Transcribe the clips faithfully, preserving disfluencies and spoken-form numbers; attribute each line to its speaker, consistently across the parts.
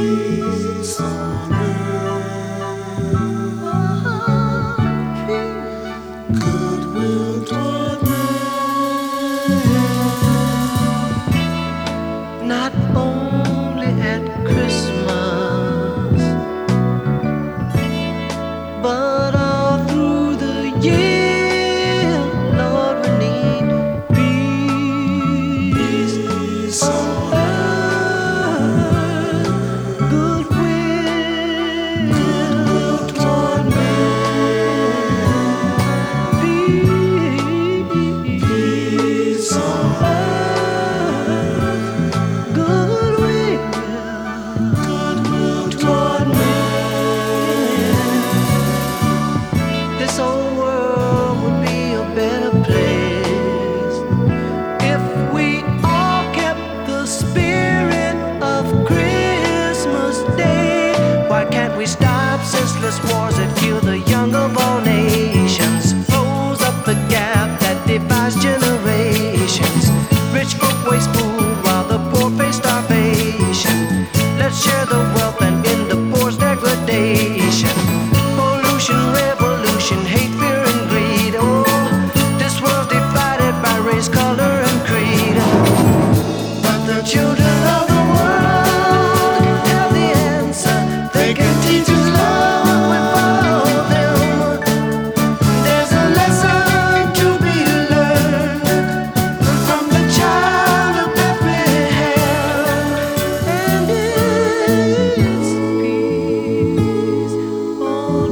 Speaker 1: peace on earth, goodwill toward men. Not only at Christmas, but all through the year, Lord, we need peace, peace on earth, goodwill, goodwill toward men. Peace, peace on earth, goodwill, goodwill toward men. This whole world would be a better place if we all kept the spirit of Christmas Day. Why can't we stop senseless wars that kill the young of all nations? Close up the gap that divides generations. Rich folk waste food while the poor face starvation. Let's share the wealth and end the poor's degradation. Pollution, revolution, hate, fear, and greed. Oh, this world's divided by race, color, and creed. But the children of the world have the answer. They can teach us love with all of them. There's a lesson to be learned from the child of Bethlehem, and it's peace on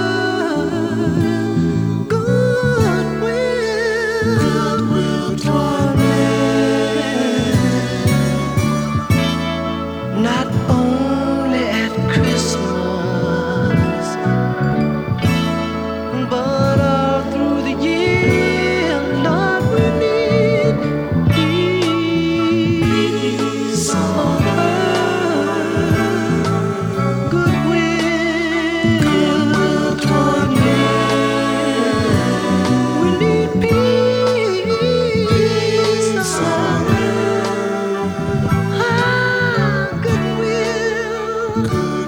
Speaker 1: earth, goodwill, goodwill toward men. Not only at Christmas, but all through the year, Lord, we need peace on earth, goodwill, goodwill toward men. We need peace on earth, ah, goodwill, goodwill